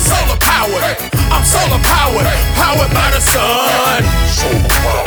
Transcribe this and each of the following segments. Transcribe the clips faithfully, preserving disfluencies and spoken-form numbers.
solar powered. I'm solar powered, powered by the sun. Solar power,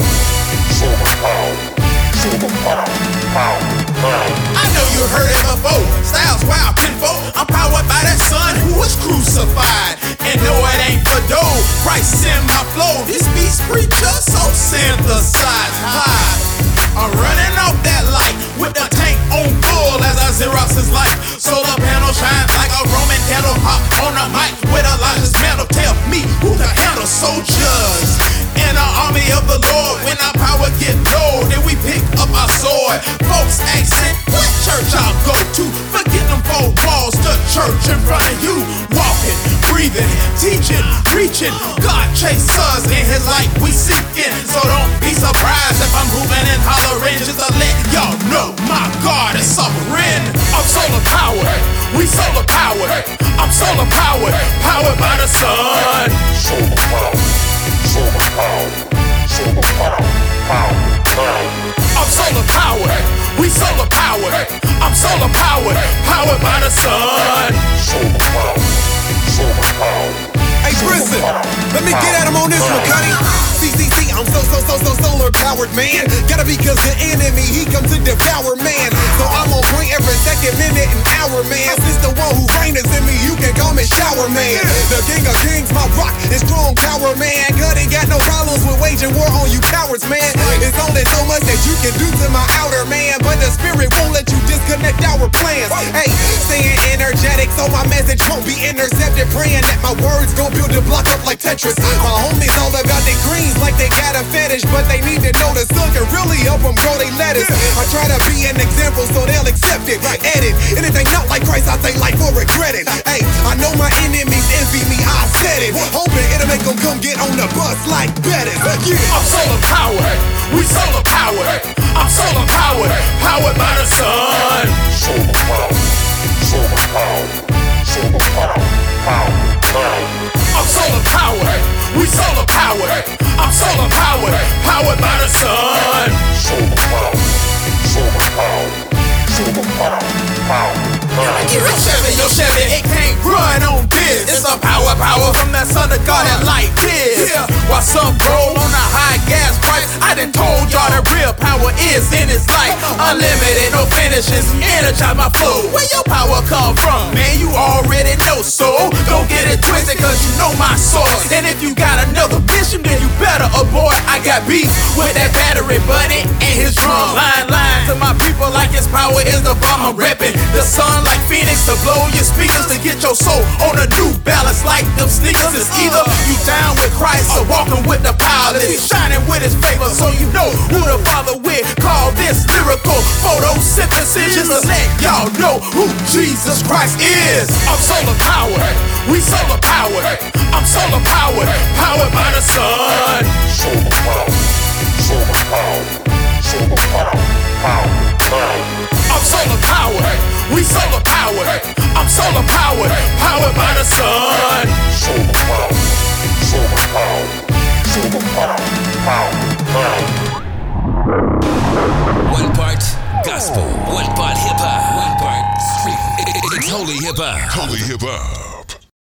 solar power, solar power, power, power. I know you heard it before. Styles wild tenfold. I'm powered by that son who was crucified. And no, it ain't for dough. Christ in my flow. This beast preacher so synthesized high. I'm running off that light with the tank on full as I Xerox his life. Solar panel shines like a Roman candle. Hop on the mic with Elijah's mantle. Tell me who can handle soldiers in the army of the Lord. When our power get low, then we pick up our sword. Folks asking what church I'll go to. Forget them four walls, the church in front of you. Walking, breathing, teaching, preaching. God chase us in his light we seeking. So don't be surprised if I'm moving and hollering, just to let y'all know my God is sovereign. I'm solar powered, we solar powered. I'm solar powered, powered by the sun. Solar power, solar power, solar power, power, power. I'm solar powered, we solar powered. I'm solar powered, powered by the sun. Solar power, solar power. Hey, Brisson, let me get at him on this one, Cuddy. C C C, I'm so, so, so, so solar powered, man. Gotta be cause the enemy, he comes to devour, man. So I'm on point every second, minute, and hour, man. Since the one who reigns in me, you can call me shower, man. The king of kings, my rock is strong power, man. Cause ain't got no problems with waging war on you cowards, man. It's only so much that you can do to my outer, man. But the spirit won't let you disconnect our plans. Hey, staying energetic so my message won't be intercepted. Praying that my words gon' build a block up like Tetris. My homies all about their greens like they got a fetish, but they need to know the sun can really help them grow they lettuce. I try to be an example so they'll accept it. Edit anything not like Christ, I say life or regret it. Hey, I know my enemies envy me, I said it. Hoping it'll make them come get on the bus like Bettis. Yeah. I'm solar powered, we solar powered. I'm solar powered, powered by the sun. Solar power, solar power, solar power, power, power. I'm solar powered, we solar powered. I'm solar powered, powered by the sun. Solar power, solar power, solar power, power, power. Yo Chevy, yo Chevy, it can't run on this. It's a power, power from that son of God that light this. Yeah. While some roll on a high gas price, I done told y'all the real power is in his life. Unlimited, no finishes, energize my flow. Where your power come from? Man, you already know, so don't get it twisted, cause you know my source. And if you got another mission, then you better abort. I got beef with that battery buddy and his drum. Line, line to my people like his power is the bomb I'm reppin'. The sun like Phoenix to blow your speakers, to get your soul on a new balance like them sneakers. It's either you down with Christ or walking with the powerless. He's shining with his favor, so you know who the Father with. Call this lyrical photosynthesis, just to let y'all know who Jesus Christ is. I'm solar powered, we solar powered. I'm solar powered, powered by the sun. Solar power, solar power, solar power, power, power. I'm solar powered, we solar powered. I'm solar powered, powered by the sun. Solar power, solar power, solar power, power, power. One part gospel, one part hip hop, one part street. It's holy hip hop. Holy hip hop.